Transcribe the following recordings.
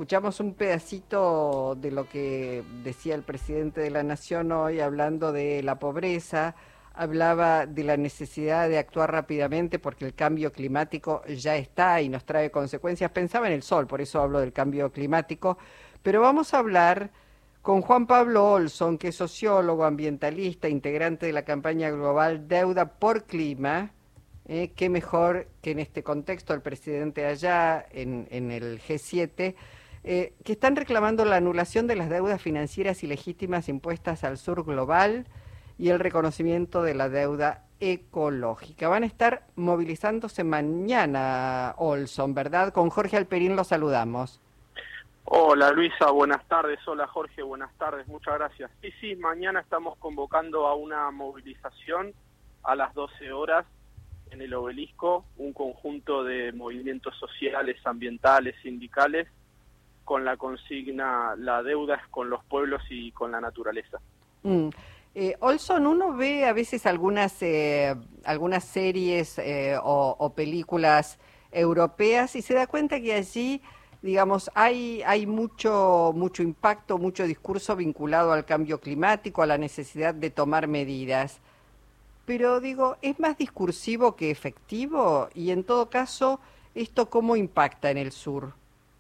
escuchamos un pedacito de lo que decía el presidente de la Nación hoy, hablando de la pobreza, hablaba de la necesidad de actuar rápidamente porque el cambio climático ya está y nos trae consecuencias. Pensaba en el sol, por eso hablo del cambio climático, pero vamos a hablar con Juan Pablo Olson, que es sociólogo, ambientalista, integrante de la campaña global Deuda por Clima. Qué mejor que en este contexto el presidente allá en el G7, que están reclamando la anulación de las deudas financieras ilegítimas impuestas al sur global y el reconocimiento de la deuda ecológica. Van a estar movilizándose mañana, Olson, ¿verdad? Con Jorge Alperín los saludamos. Hola Luisa, buenas tardes. Hola Jorge, buenas tardes. Muchas gracias. Sí, mañana estamos convocando a una movilización a las 12 horas en el Obelisco, un conjunto de movimientos sociales, ambientales, sindicales, con la consigna "la deuda es con los pueblos y con la naturaleza". Olson, uno ve a veces algunas series o películas europeas y se da cuenta que allí, digamos, hay mucho impacto, mucho discurso vinculado al cambio climático, a la necesidad de tomar medidas. Pero digo, ¿es más discursivo que efectivo? Y en todo caso, ¿esto cómo impacta en el sur?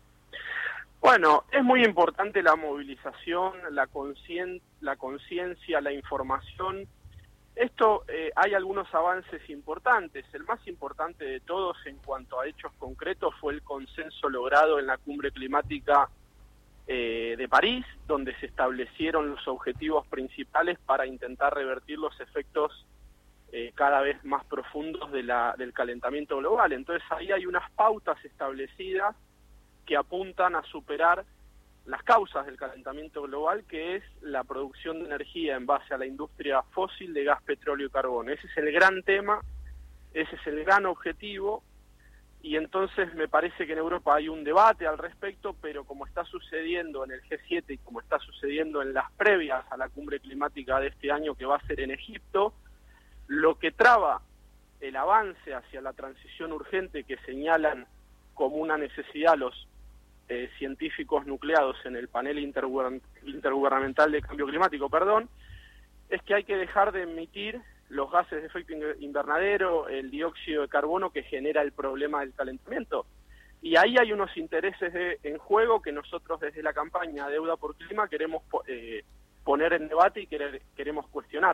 Bueno, es muy importante la movilización, la conciencia, la información. Esto, hay algunos avances importantes. El más importante de todos en cuanto a hechos concretos fue el consenso logrado en la cumbre climática de París, donde se establecieron los objetivos principales para intentar revertir los efectos cada vez más profundos del calentamiento global. Entonces ahí hay unas pautas establecidas que apuntan a superar las causas del calentamiento global, que es la producción de energía en base a la industria fósil de gas, petróleo y carbono. Ese es el gran tema, ese es el gran objetivo, y entonces me parece que en Europa hay un debate al respecto, pero como está sucediendo en el G7 y como está sucediendo en las previas a la cumbre climática de este año, que va a ser en Egipto, lo que traba el avance hacia la transición urgente que señalan como una necesidad los científicos nucleados en el panel intergubernamental de cambio climático, es que hay que dejar de emitir los gases de efecto invernadero, el dióxido de carbono que genera el problema del calentamiento. Y ahí hay unos intereses en juego que nosotros desde la campaña Deuda por Clima queremos poner en debate y queremos cuestionar.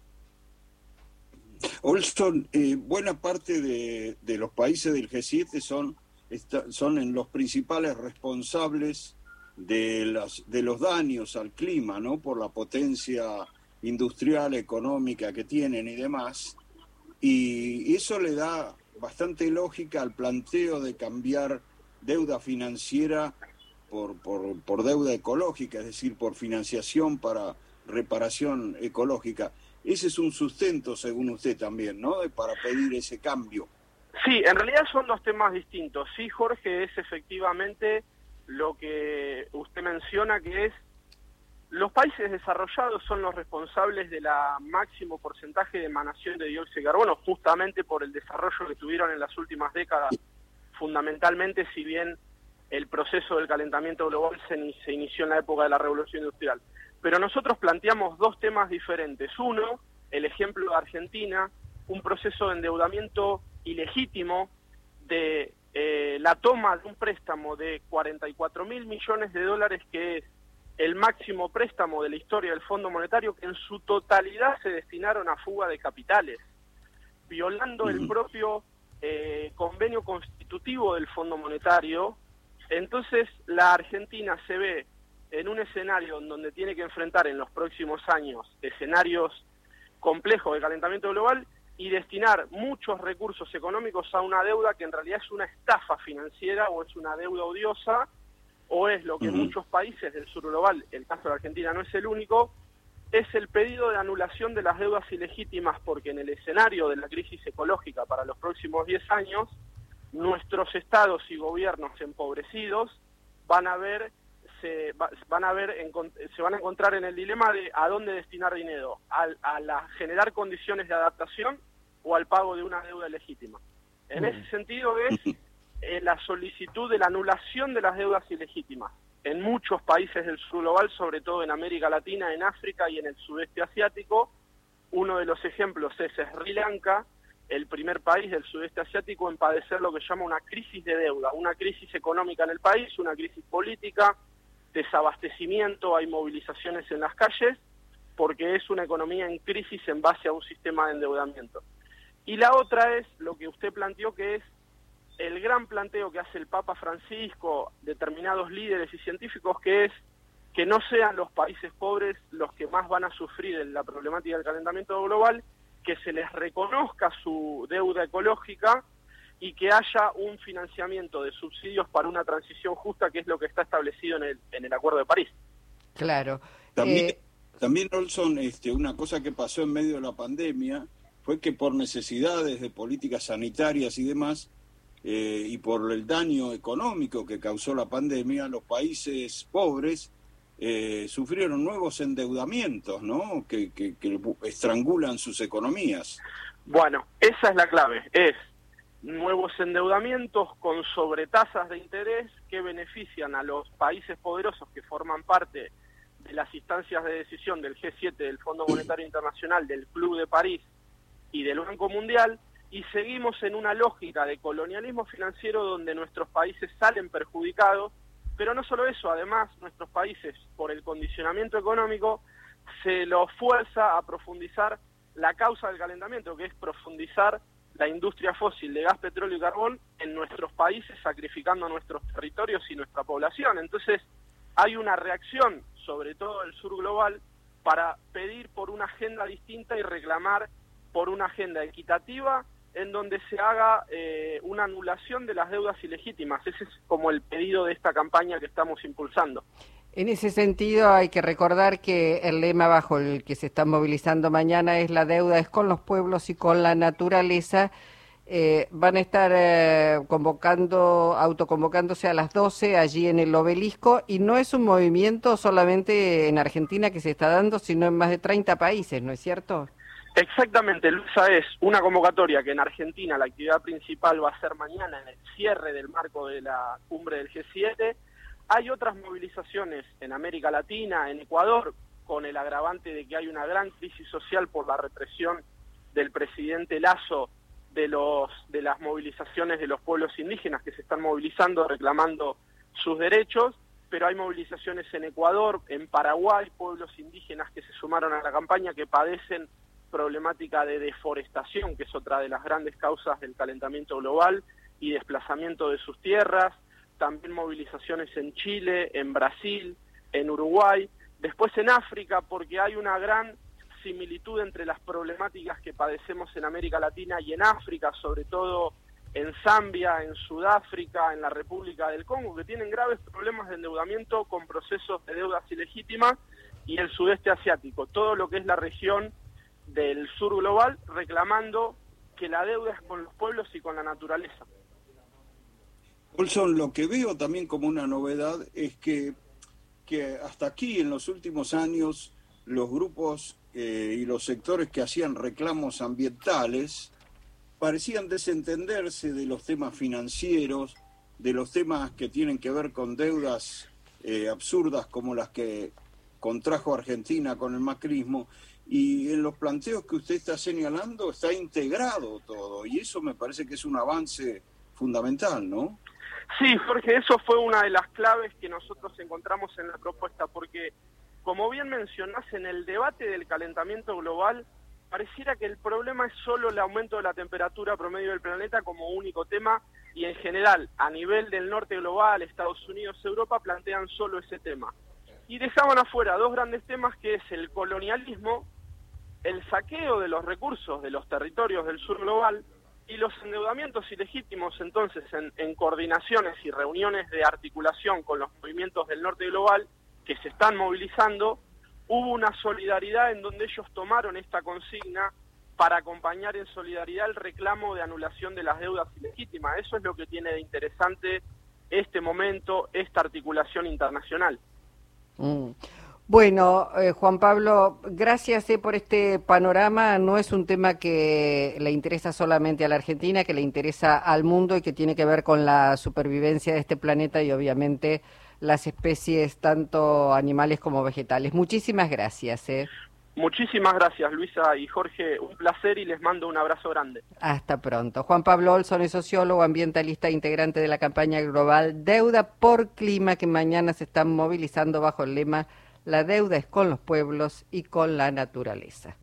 Olson, buena parte de los países del G7 son en los principales responsables de los daños al clima, ¿no? Por la potencia industrial, económica que tienen y demás. Y eso le da bastante lógica al planteo de cambiar deuda financiera por deuda ecológica, es decir, por financiación para reparación ecológica. Ese es un sustento, según usted también, ¿no? Para pedir ese cambio. Sí, en realidad son dos temas distintos. Sí, Jorge, es efectivamente lo que usted menciona, que es los países desarrollados son los responsables de la máximo porcentaje de emanación de dióxido de carbono, justamente por el desarrollo que tuvieron en las últimas décadas, fundamentalmente, si bien el proceso del calentamiento global se inició en la época de la Revolución Industrial. Pero nosotros planteamos dos temas diferentes. Uno, el ejemplo de Argentina, un proceso de endeudamiento ilegítimo de la toma de un préstamo de 44.000 millones de dólares, que es el máximo préstamo de la historia del Fondo Monetario, que en su totalidad se destinaron a fuga de capitales, violando el propio convenio constitutivo del Fondo Monetario. Entonces la Argentina se ve en un escenario en donde tiene que enfrentar en los próximos años escenarios complejos de calentamiento global y destinar muchos recursos económicos a una deuda que en realidad es una estafa financiera, o es una deuda odiosa, o es lo que muchos países del sur global, el caso de Argentina no es el único, es el pedido de anulación de las deudas ilegítimas, porque en el escenario de la crisis ecológica para los próximos 10 años, nuestros estados y gobiernos empobrecidos se van a encontrar en el dilema de a dónde destinar dinero, generar condiciones de adaptación o al pago de una deuda legítima. En ese sentido es la solicitud de la anulación de las deudas ilegítimas. En muchos países del sur global, sobre todo en América Latina, en África y en el sudeste asiático, uno de los ejemplos es Sri Lanka, el primer país del sudeste asiático en padecer lo que llama una crisis de deuda, una crisis económica en el país, una crisis política, desabastecimiento, hay movilizaciones en las calles, porque es una economía en crisis en base a un sistema de endeudamiento. Y la otra es lo que usted planteó, que es el gran planteo que hace el Papa Francisco, determinados líderes y científicos, que es que no sean los países pobres los que más van a sufrir en la problemática del calentamiento global, que se les reconozca su deuda ecológica y que haya un financiamiento de subsidios para una transición justa, que es lo que está establecido en el Acuerdo de París. Claro. También, Olson, una cosa que pasó en medio de la pandemia fue que por necesidades de políticas sanitarias y demás, y por el daño económico que causó la pandemia, los países pobres sufrieron nuevos endeudamientos, ¿no? Que estrangulan sus economías. Bueno, esa es la clave, es nuevos endeudamientos con sobretasas de interés que benefician a los países poderosos que forman parte de las instancias de decisión del G7, del Fondo Monetario Internacional, del Club de París y del Banco Mundial, y seguimos en una lógica de colonialismo financiero donde nuestros países salen perjudicados, pero no solo eso, además nuestros países, por el condicionamiento económico, se los fuerza a profundizar la causa del calentamiento, que es profundizar la industria fósil de gas, petróleo y carbón en nuestros países, sacrificando nuestros territorios y nuestra población. Entonces, hay una reacción, sobre todo del sur global, para pedir por una agenda distinta y reclamar por una agenda equitativa en donde se haga una anulación de las deudas ilegítimas. Ese es como el pedido de esta campaña que estamos impulsando. En ese sentido hay que recordar que el lema bajo el que se está movilizando mañana es "la deuda es con los pueblos y con la naturaleza". Van a estar autoconvocándose a las 12 allí en el Obelisco, y no es un movimiento solamente en Argentina que se está dando, sino en más de 30 países, ¿no es cierto? Exactamente, Luisa, es una convocatoria que en Argentina la actividad principal va a ser mañana en el cierre del marco de la cumbre del G7. Hay otras movilizaciones en América Latina, en Ecuador, con el agravante de que hay una gran crisis social por la represión del presidente Lasso de las movilizaciones de los pueblos indígenas que se están movilizando reclamando sus derechos, pero hay movilizaciones en Ecuador, en Paraguay, pueblos indígenas que se sumaron a la campaña que padecen problemática de deforestación, que es otra de las grandes causas del calentamiento global, y desplazamiento de sus tierras. También movilizaciones en Chile, en Brasil, en Uruguay, después en África, porque hay una gran similitud entre las problemáticas que padecemos en América Latina y en África, sobre todo en Zambia, en Sudáfrica, en la República del Congo, que tienen graves problemas de endeudamiento con procesos de deudas ilegítimas, y el sudeste asiático, todo lo que es la región del sur global, reclamando que la deuda es con los pueblos y con la naturaleza. Olson, lo que veo también como una novedad es que hasta aquí en los últimos años los grupos y los sectores que hacían reclamos ambientales parecían desentenderse de los temas financieros, de los temas que tienen que ver con deudas absurdas como las que contrajo Argentina con el macrismo, y en los planteos que usted está señalando está integrado todo, y eso me parece que es un avance fundamental, ¿no? Sí, Jorge, eso fue una de las claves que nosotros encontramos en la propuesta, porque, como bien mencionás, en el debate del calentamiento global, pareciera que el problema es solo el aumento de la temperatura promedio del planeta como único tema, y en general, a nivel del norte global, Estados Unidos, Europa, plantean solo ese tema. Y dejaban afuera dos grandes temas, que es el colonialismo, el saqueo de los recursos de los territorios del sur global, y los endeudamientos ilegítimos. Entonces, en coordinaciones y reuniones de articulación con los movimientos del norte global que se están movilizando, hubo una solidaridad en donde ellos tomaron esta consigna para acompañar en solidaridad el reclamo de anulación de las deudas ilegítimas. Eso es lo que tiene de interesante este momento, esta articulación internacional. Bueno, Juan Pablo, gracias por este panorama. No es un tema que le interesa solamente a la Argentina, que le interesa al mundo y que tiene que ver con la supervivencia de este planeta y obviamente las especies, tanto animales como vegetales. Muchísimas gracias. Muchísimas gracias, Luisa y Jorge. Un placer y les mando un abrazo grande. Hasta pronto. Juan Pablo Olson es sociólogo, ambientalista, integrante de la campaña global Deuda por Clima, que mañana se están movilizando bajo el lema: la deuda es con los pueblos y con la naturaleza.